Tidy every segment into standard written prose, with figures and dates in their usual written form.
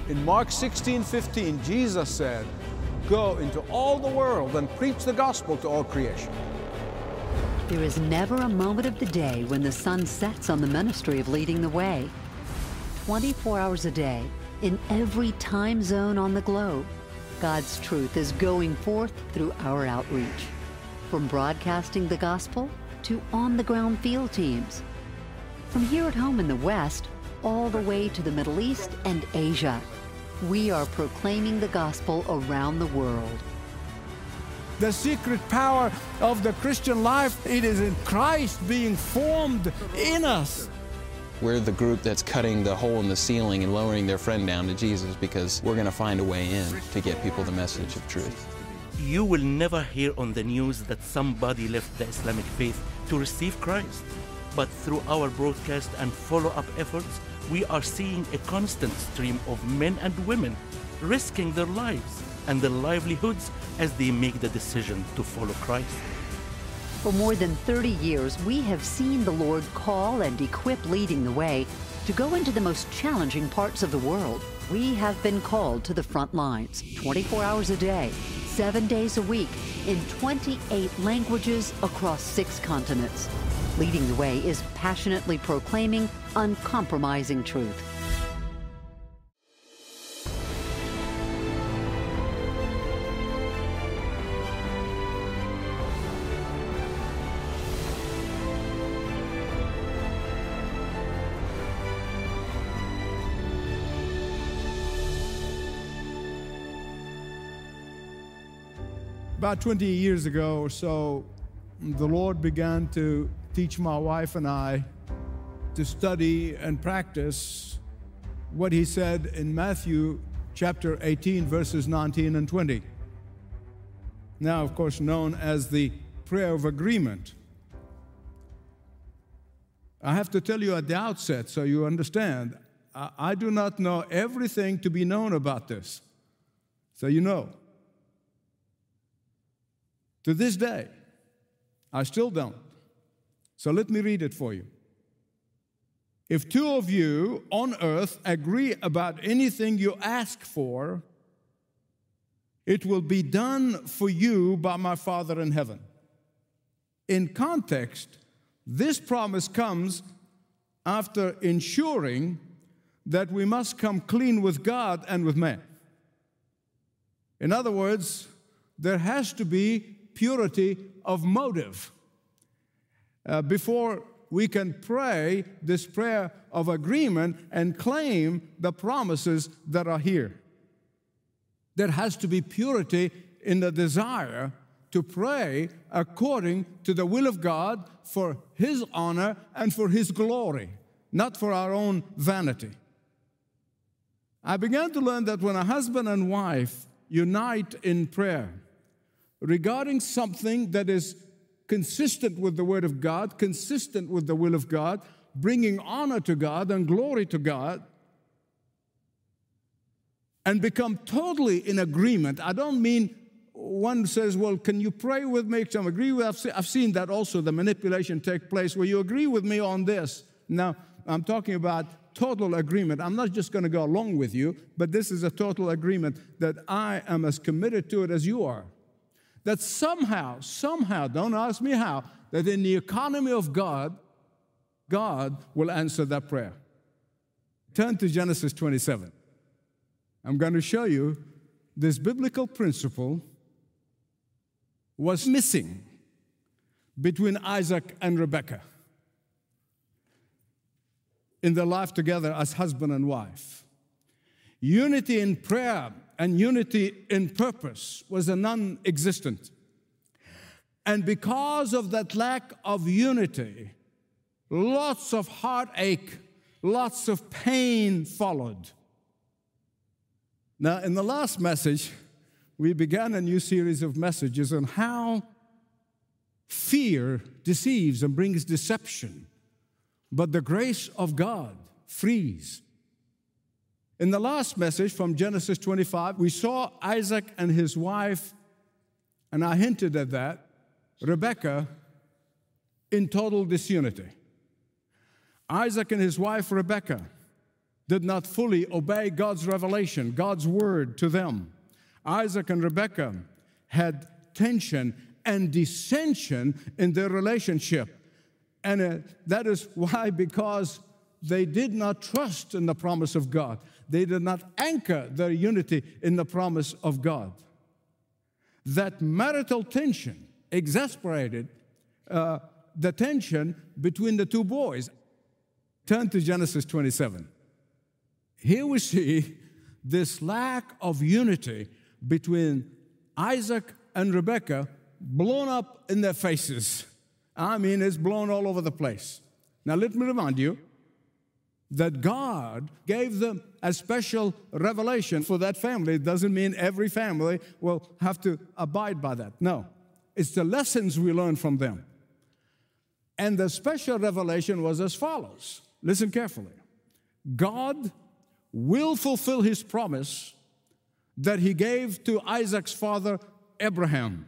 In Mark 16:15, Jesus said, "Go into all the world and preach the gospel to all creation." There is never a moment of the day when the sun sets on the ministry of leading the way. 24 hours a day, in every time zone on the globe, God's truth is going forth through our outreach. From broadcasting the gospel to on-the-ground field teams. From here at home in the West, all the way to the Middle East and Asia, we are proclaiming the gospel around the world. The secret power of the Christian life, it is in Christ being formed in us. We're the group that's cutting the hole in the ceiling and lowering their friend down to Jesus because we're going to find a way in to get people the message of truth. You will never hear on the news that somebody left the Islamic faith to receive Christ. But through our broadcast and follow-up efforts, we are seeing a constant stream of men and women risking their lives and their livelihoods as they make the decision to follow Christ. For more than 30 years, we have seen the Lord call and equip leading the way to go into the most challenging parts of the world. We have been called to the front lines, 24 hours a day, 7 days a week, in 28 languages across 6 continents. Leading the Way is passionately proclaiming uncompromising truth. About 20 years ago or so, the Lord began to teach my wife and I to study and practice what He said in Matthew chapter 18, verses 19 and 20. Now, of course, known as the prayer of agreement. I have to tell you at the outset so you understand, I do not know everything to be known about this. So you know. To this day, I still don't. So let me read it for you. If 2 of you on earth agree about anything you ask for, it will be done for you by my Father in heaven. In context, this promise comes after ensuring that we must come clean with God and with man. In other words, there has to be purity of motive before we can pray this prayer of agreement and claim the promises that are here. There has to be purity in the desire to pray according to the will of God for His honor and for His glory, not for our own vanity. I began to learn that when a husband and wife unite in prayer regarding something that is consistent with the Word of God, consistent with the will of God, bringing honor to God and glory to God, and become totally in agreement. I don't mean one says, well, can you pray with me? Some agree with. I've seen that also, the manipulation take place where you agree with me on this. Now, I'm talking about total agreement. I'm not just going to go along with you, but this is a total agreement that I am as committed to it as you are. That somehow, don't ask me how, that in the economy of God, God will answer that prayer. Turn to Genesis 27. I'm going to show you this biblical principle was missing between Isaac and Rebekah in their life together as husband and wife. Unity in prayer and unity in purpose was a non-existent. And because of that lack of unity, lots of heartache, lots of pain followed. Now, in the last message, we began a new series of messages on how fear deceives and brings deception, but the grace of God frees. In the last message from Genesis 25, we saw Isaac and his wife, and I hinted at that, Rebekah, in total disunity. Isaac and his wife, Rebekah, did not fully obey God's revelation, God's word to them. Isaac and Rebekah had tension and dissension in their relationship. And that is why, because they did not trust in the promise of God. They did not anchor their unity in the promise of God. That marital tension exasperated the tension between the two boys. Turn to Genesis 27. Here we see this lack of unity between Isaac and Rebekah blown up in their faces. I mean, it's blown all over the place. Now, let me remind you that God gave them a special revelation for that family. It doesn't mean every family will have to abide by that. No, it's the lessons we learn from them. And the special revelation was as follows. Listen carefully. God will fulfill his promise that he gave to Isaac's father, Abraham,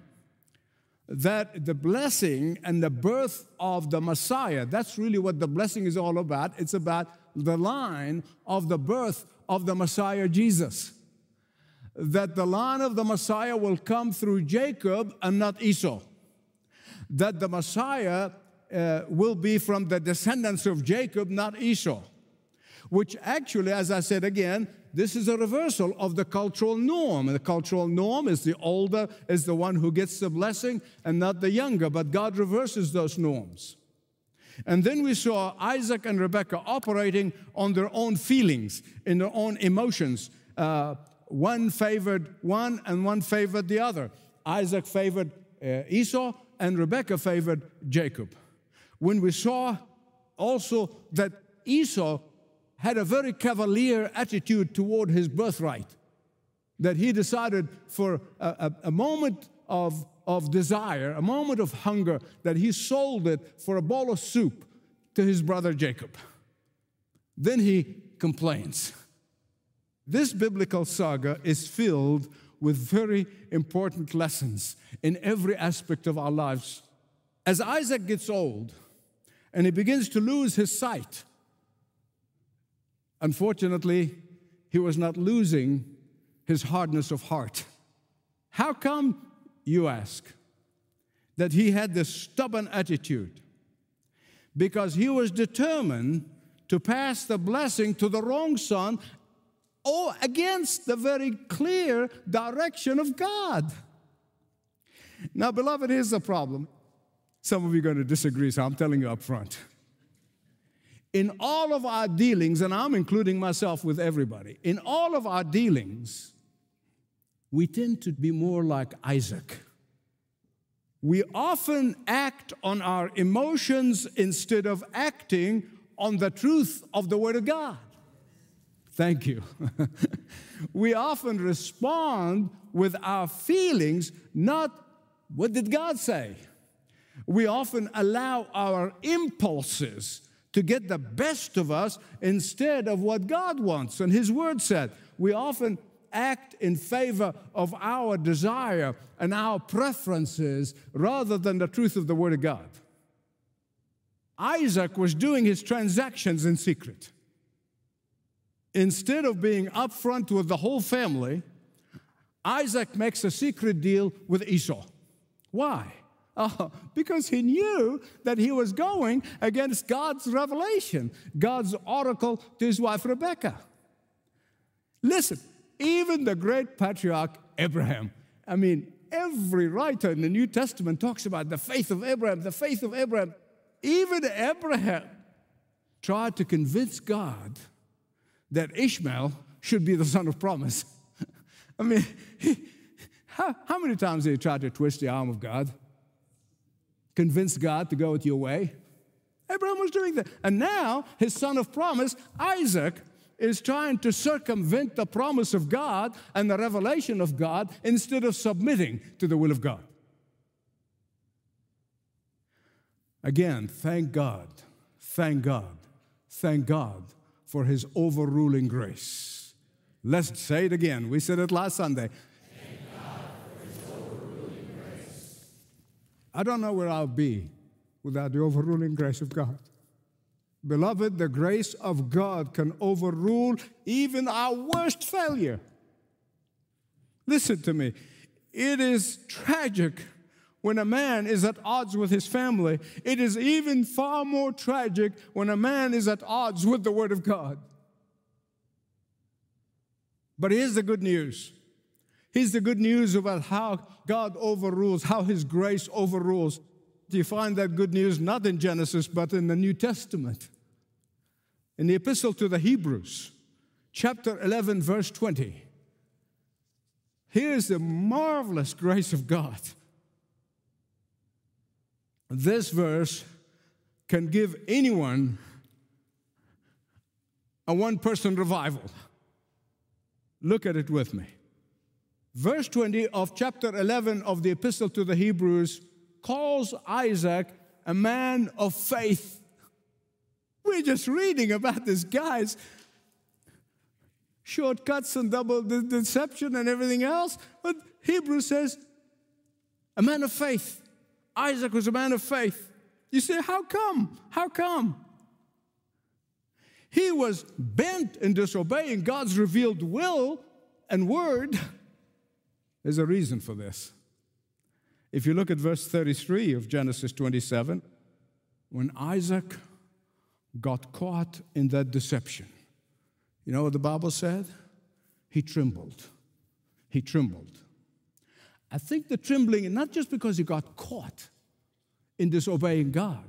that the blessing and the birth of the Messiah, that's really what the blessing is all about. It's about the line of the birth of the Messiah, Jesus. That the line of the Messiah will come through Jacob and not Esau. That the Messiah will be from the descendants of Jacob, not Esau. Which actually, as I said again, this is a reversal of the cultural norm. And the cultural norm is the older is the one who gets the blessing and not the younger. But God reverses those norms. And then we saw Isaac and Rebekah operating on their own feelings, in their own emotions. One favored one and one favored the other. Isaac favored Esau and Rebekah favored Jacob. When we saw also that Esau had a very cavalier attitude toward his birthright, that he decided for a moment of desire, a moment of hunger, that he sold it for a bowl of soup to his brother Jacob. Then he complains. This biblical saga is filled with very important lessons in every aspect of our lives. As Isaac gets old and he begins to lose his sight, unfortunately, he was not losing his hardness of heart. How come, you ask, that he had this stubborn attitude? Because he was determined to pass the blessing to the wrong son or against the very clear direction of God. Now, beloved, here's the problem. Some of you are going to disagree, so I'm telling you up front. In all of our dealings, and I'm including myself with everybody, in all of our dealings, we tend to be more like Isaac. We often act on our emotions instead of acting on the truth of the Word of God. Thank you. We often respond with our feelings, not what did God say. We often allow our impulses to get the best of us instead of what God wants and His Word said. We often act in favor of our desire and our preferences rather than the truth of the Word of God. Isaac was doing his transactions in secret. Instead of being upfront with the whole family, Isaac makes a secret deal with Esau. Why? Because he knew that he was going against God's revelation, God's oracle to his wife Rebekah. Listen, even the great patriarch Abraham, I mean, every writer in the New Testament talks about the faith of Abraham, the faith of Abraham. Even Abraham tried to convince God that Ishmael should be the son of promise. I mean, how many times did he try to twist the arm of God? Convince God to go with your way? Abraham was doing that. And now, his son of promise, Isaac, is trying to circumvent the promise of God and the revelation of God instead of submitting to the will of God. Again, thank God, thank God, thank God for His overruling grace. Let's say it again. We said it last Sunday. Thank God for His overruling grace. I don't know where I'll be without the overruling grace of God. Beloved, the grace of God can overrule even our worst failure. Listen to me. It is tragic when a man is at odds with his family. It is even far more tragic when a man is at odds with the Word of God. But here's the good news. Here's the good news about how God overrules, how His grace overrules. You find that good news not in Genesis, but in the New Testament. In the Epistle to the Hebrews, chapter 11, verse 20. Here's the marvelous grace of God. This verse can give anyone a one-person revival. Look at it with me. Verse 20 of chapter 11 of the Epistle to the Hebrews calls Isaac a man of faith. We're just reading about this guy's shortcuts and double deception and everything else. But Hebrews says, a man of faith. Isaac was a man of faith. You say, how come? How come? He was bent in disobeying God's revealed will and word. There's a reason for this. If you look at verse 33 of Genesis 27, when Isaac got caught in that deception, you know what the Bible said? He trembled. He trembled. I think the trembling, not just because he got caught in disobeying God,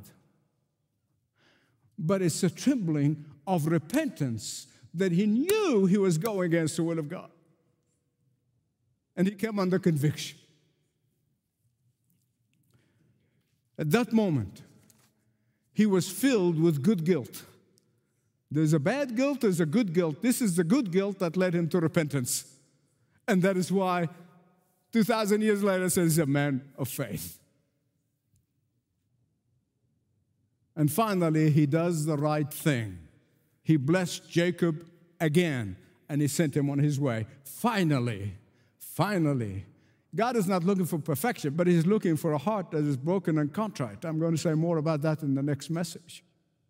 but it's a trembling of repentance that he knew he was going against the will of God. And he came under conviction. At that moment, he was filled with good guilt. There's a bad guilt, there's a good guilt. This is the good guilt that led him to repentance. And that is why 2,000 years later, it says he's a man of faith. And finally, he does the right thing. He blessed Jacob again, and he sent him on his way. Finally, God is not looking for perfection, but He's looking for a heart that is broken and contrite. I'm going to say more about that in the next message.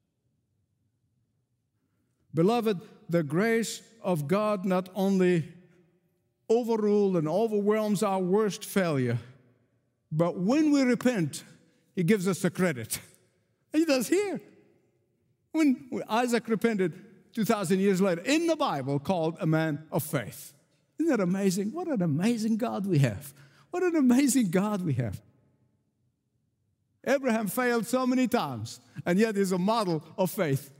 Beloved, the grace of God not only overrules and overwhelms our worst failure, but when we repent, He gives us the credit. He does here. When Isaac repented 2,000 years later, in the Bible, called a man of faith. Isn't that amazing? What an amazing God we have. What an amazing God we have. Abraham failed so many times, and yet he's a model of faith.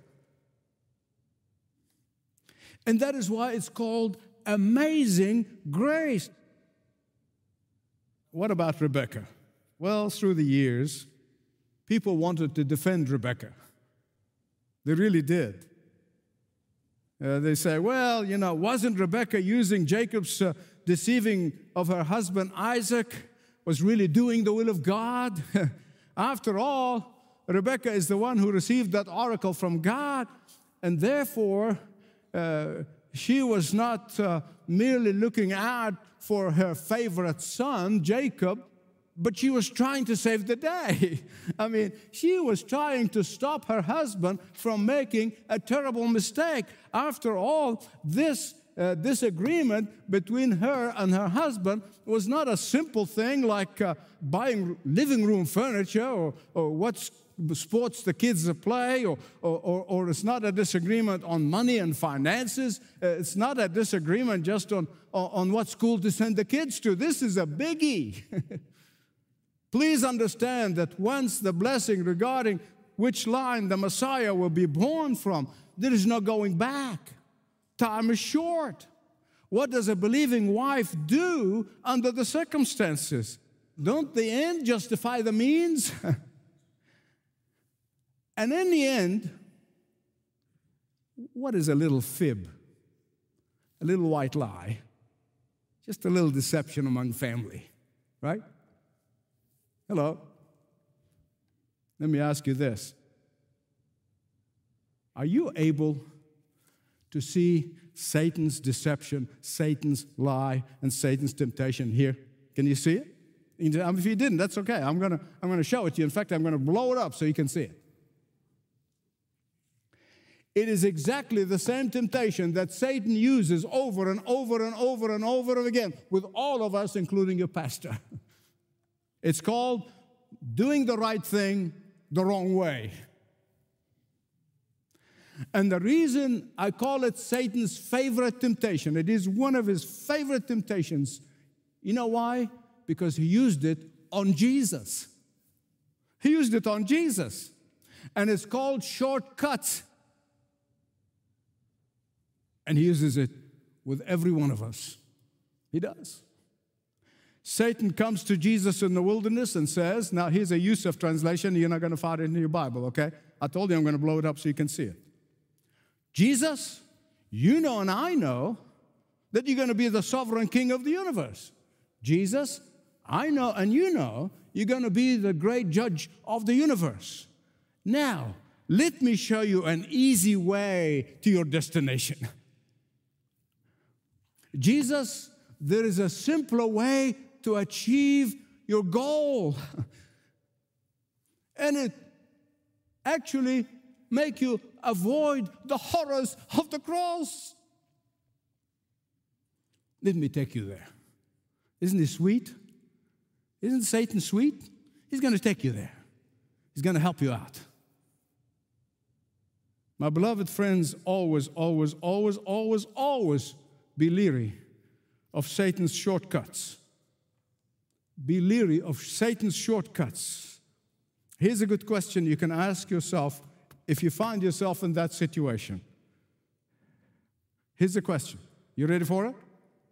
And that is why it's called amazing grace. What about Rebekah? Well, through the years, people wanted to defend Rebekah. They really did. They say, well, you know, wasn't Rebekah using Jacob's deceiving of her husband Isaac, was really doing the will of God? After all, Rebekah is the one who received that oracle from God, and therefore she was not merely looking out for her favorite son, Jacob, but she was trying to save the day. I mean, she was trying to stop her husband from making a terrible mistake. After all, this disagreement between her and her husband was not a simple thing like buying living room furniture or what sports the kids play, or it's not a disagreement on money and finances. It's not a disagreement just on what school to send the kids to. This is a biggie. Please understand that once the blessing regarding which line the Messiah will be born from, there is no going back. Time is short. What does a believing wife do under the circumstances? Don't the end justify the means? And in the end, what is a little fib? A little white lie? Just a little deception among family, right? Hello. Let me ask you this. Are you able to see Satan's deception, Satan's lie, and Satan's temptation here? Can you see it? If you didn't, that's okay. I'm going to show it to you. In fact, I'm going to blow it up so you can see it. It is exactly the same temptation that Satan uses over and over and over and over again with all of us, including your pastor. It's called doing the right thing the wrong way. And the reason I call it Satan's favorite temptation, it is one of his favorite temptations. You know why? Because he used it on Jesus. He used it on Jesus. And it's called shortcuts. And he uses it with every one of us. He does. Satan comes to Jesus in the wilderness and says, now here's a Yusuf translation, you're not going to find it in your Bible, okay? I told you I'm going to blow it up so you can see it. Jesus, you know and I know that you're going to be the sovereign king of the universe. Jesus, I know and you know you're going to be the great judge of the universe. Now, let me show you an easy way to your destination. Jesus, there is a simpler way to achieve your goal. And it actually make you avoid the horrors of the cross. Let me take you there. Isn't it sweet? Isn't Satan sweet? He's going to take you there. He's going to help you out. My beloved friends, always, always, always, always, always be leery of Satan's shortcuts. Be leery of Satan's shortcuts. Here's a good question you can ask yourself if you find yourself in that situation. Here's the question. You ready for it?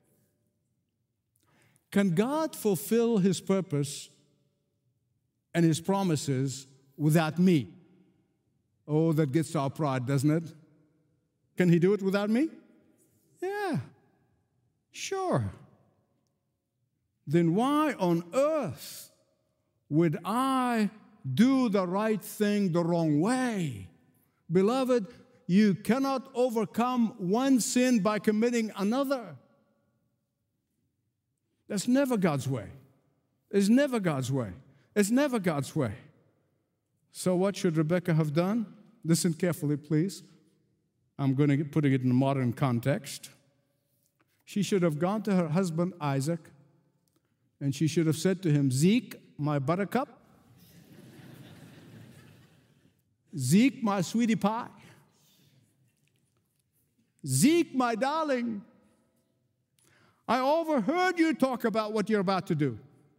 Can God fulfill His purpose and His promises without me? Oh, that gets to our pride, doesn't it? Can He do it without me? Yeah, sure. Then why on earth would I do the right thing the wrong way? Beloved, you cannot overcome one sin by committing another. That's never God's way. It's never God's way. It's never God's way. So what should Rebekah have done? Listen carefully, please. I'm going to put it in a modern context. She should have gone to her husband, Isaac, and she should have said to him, Zeke, my buttercup. Zeke, my sweetie pie. Zeke, my darling. I overheard you talk about what you're about to do.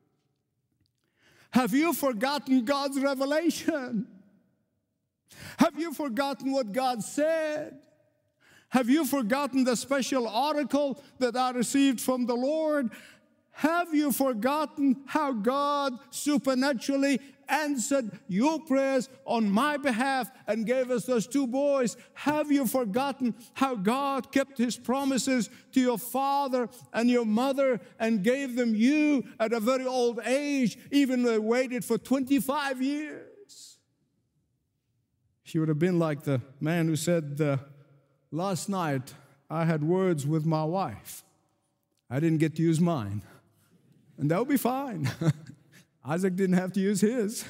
Have you forgotten God's revelation? Have you forgotten what God said? Have you forgotten the special oracle that I received from the Lord? Have you forgotten how God supernaturally answered your prayers on my behalf and gave us those two boys? Have you forgotten how God kept His promises to your father and your mother and gave them you at a very old age, even though they waited for 25 years? She would have been like the man who said, last night I had words with my wife. I didn't get to use mine. And that would be fine. Isaac didn't have to use his.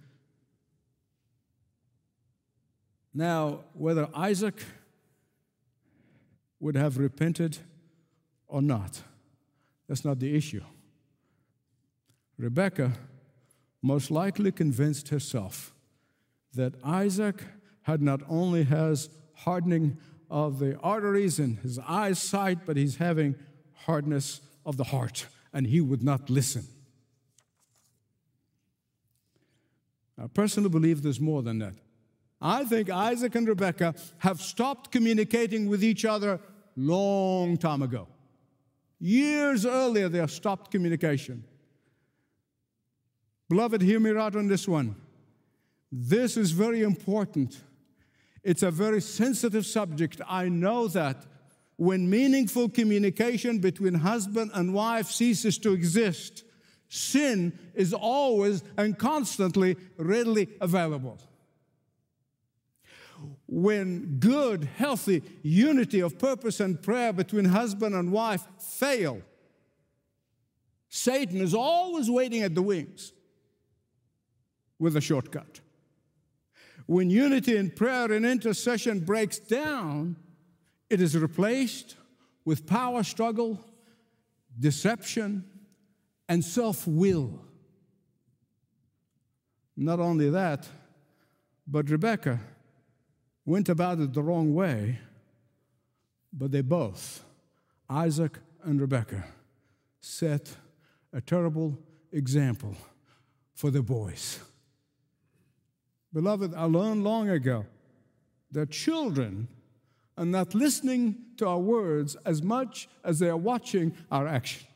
Now, whether Isaac would have repented or not, that's not the issue. Rebekah most likely convinced herself that Isaac had not only has hardening of the arteries in his eyesight, but he's having hardness of the heart, and he would not listen. I personally believe there's more than that. I think Isaac and Rebekah have stopped communicating with each other long time ago. Years earlier, they have stopped communication. Beloved, hear me right on this one. This is very important. It's a very sensitive subject. I know that when meaningful communication between husband and wife ceases to exist, sin is always and constantly readily available. When good, healthy unity of purpose and prayer between husband and wife fail, Satan is always waiting at the wings with a shortcut. When unity in prayer and intercession breaks down, it is replaced with power struggle, deception, and self-will. Not only that, but Rebekah went about it the wrong way, but they both, Isaac and Rebekah, set a terrible example for the boys. Beloved, I learned long ago that children are not listening to our words as much as they are watching our action.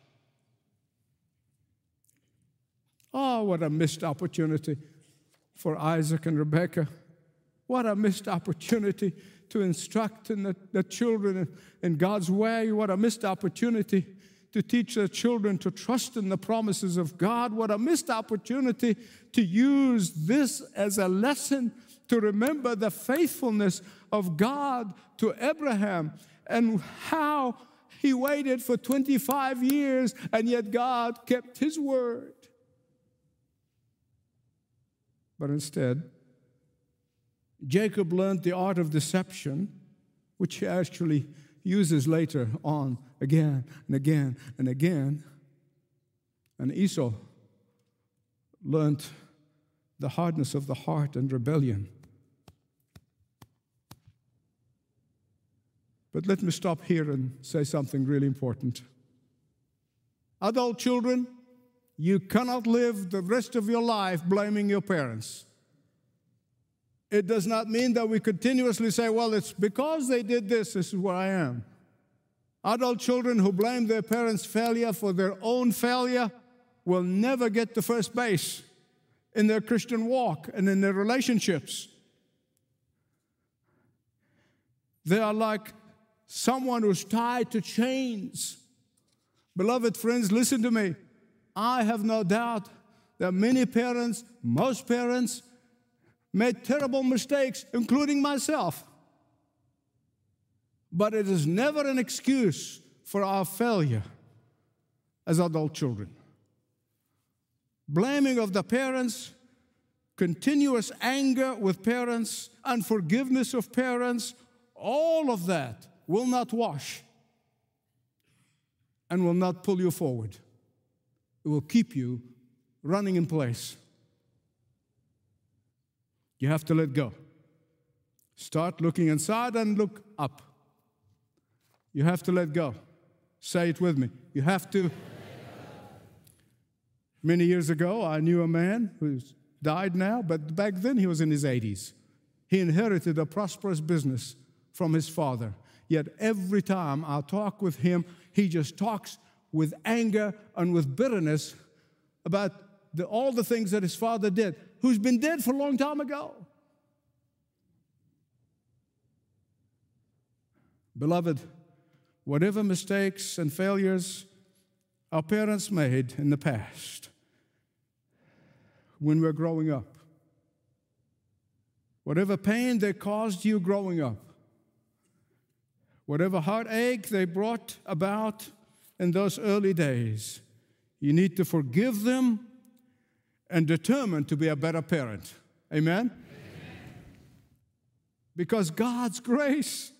Oh, what a missed opportunity for Isaac and Rebekah. What a missed opportunity to instruct the children in God's way. What a missed opportunity to teach their children to trust in the promises of God. What a missed opportunity to use this as a lesson to remember the faithfulness of God to Abraham and how he waited for 25 years and yet God kept his word. But instead, Jacob learned the art of deception, which he actually uses later on again and again and again. And Esau learned the hardness of the heart and rebellion. But let me stop here and say something really important. Adult children, you cannot live the rest of your life blaming your parents. It does not mean that we continuously say, well, it's because they did this is where I am. Adult children who blame their parents' failure for their own failure will never get to first base in their Christian walk and in their relationships. They are like someone who's tied to chains. Beloved friends, listen to me. I have no doubt that many parents, most parents, made terrible mistakes, including myself. But it is never an excuse for our failure as adult children. Blaming of the parents, continuous anger with parents, unforgiveness of parents, all of that will not wash and will not pull you forward. It will keep you running in place. You have to let go. Start looking inside and look up. You have to let go. Say it with me. You have to. Many years ago, I knew a man who's died now, but back then he was in his 80s. He inherited a prosperous business from his father. Yet every time I talk with him, he just talks with anger and with bitterness about all the things that his father did, who's been dead for a long time ago. Beloved, whatever mistakes and failures our parents made in the past when we're growing up, whatever pain they caused you growing up, whatever heartache they brought about in those early days, you need to forgive them and determine to be a better parent. Amen? Because God's grace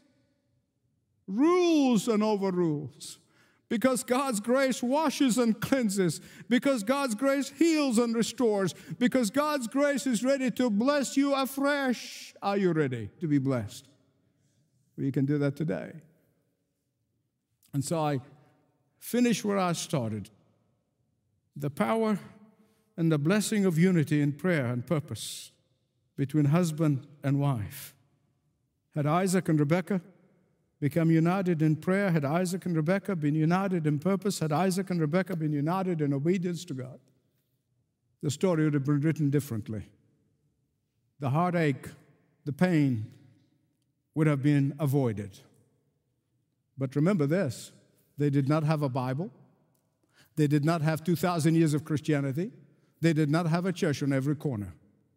rules and overrules. Because God's grace washes and cleanses. Because God's grace heals and restores. Because God's grace is ready to bless you afresh. Are you ready to be blessed? Well, you can do that today. And so I finish where I started. The power and the blessing of unity in prayer and purpose between husband and wife. Had Isaac and Rebekah become united in prayer, had Isaac and Rebekah been united in purpose, had Isaac and Rebekah been united in obedience to God, the story would have been written differently. The heartache, the pain would have been avoided. But remember this, they did not have a Bible. They did not have 2,000 years of Christianity. They did not have a church on every corner.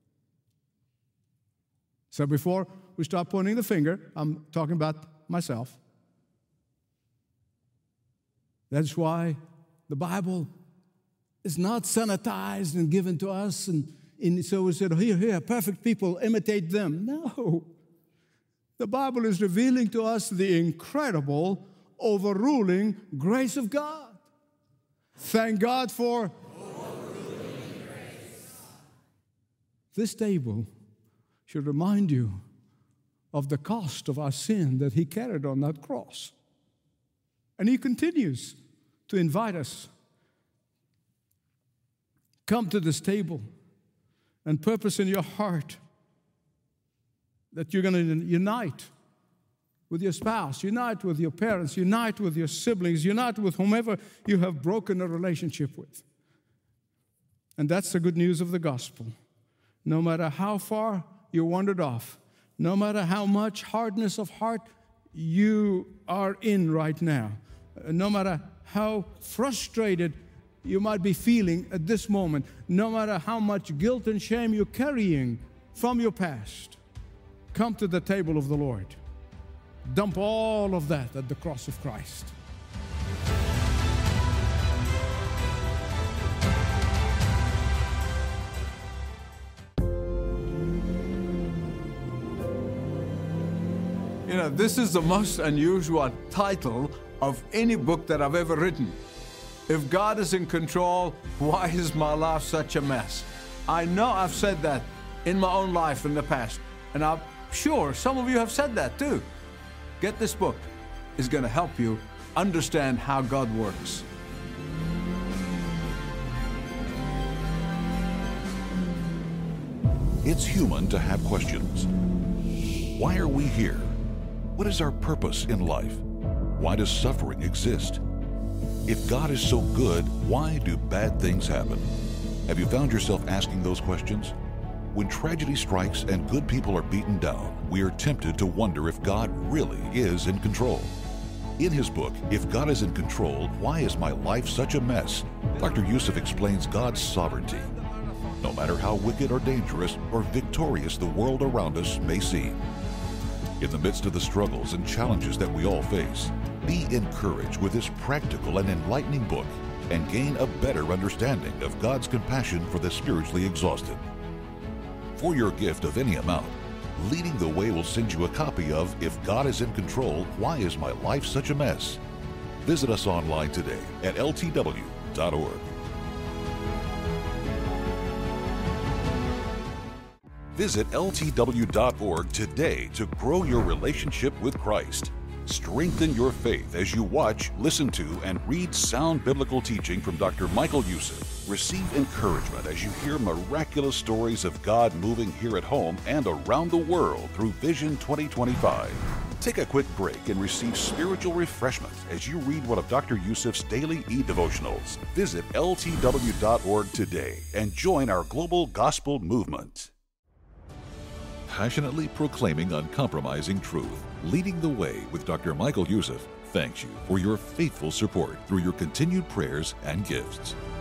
So before we start pointing the finger, I'm talking about myself. That's why the Bible is not sanitized and given to us and So we said, here, perfect people, imitate them. No. The Bible is revealing to us the incredible, overruling grace of God. Thank God for overruling grace. This table should remind you of the cost of our sin that He carried on that cross. And He continues to invite us. Come to this table and purpose in your heart that you're going to unite with your spouse, unite with your parents, unite with your siblings, unite with whomever you have broken a relationship with. And that's the good news of the gospel. No matter how far you wandered off, no matter how much hardness of heart you are in right now, no matter how frustrated you might be feeling at this moment, no matter how much guilt and shame you're carrying from your past, come to the table of the Lord. Dump all of that at the cross of Christ. You know, this is the most unusual title of any book that I've ever written. If God is in control, why is my life such a mess? I know I've said that in my own life in the past, and I'm sure some of you have said that too. Get this book. It's going to help you understand how God works. It's human to have questions. Why are we here? What is our purpose in life? Why does suffering exist? If God is so good, why do bad things happen? Have you found yourself asking those questions? When tragedy strikes and good people are beaten down, we are tempted to wonder if God really is in control. In his book, If God is in Control, Why is My Life Such a Mess?, Dr. Youssef explains God's sovereignty. No matter how wicked or dangerous or victorious the world around us may seem. In the midst of the struggles and challenges that we all face, be encouraged with this practical and enlightening book and gain a better understanding of God's compassion for the spiritually exhausted. For your gift of any amount, Leading the Way will send you a copy of If God is in Control, Why is My Life Such a Mess? Visit us online today at ltw.org. Visit ltw.org today to grow your relationship with Christ. Strengthen your faith as you watch, listen to, and read sound biblical teaching from Dr. Michael Youssef. Receive encouragement as you hear miraculous stories of God moving here at home and around the world through Vision 2025. Take a quick break and receive spiritual refreshment as you read one of Dr. Youssef's daily e-devotionals. Visit ltw.org today and join our global gospel movement. Passionately proclaiming uncompromising truth, Leading the Way with Dr. Michael Youssef thanks you for your faithful support through your continued prayers and gifts.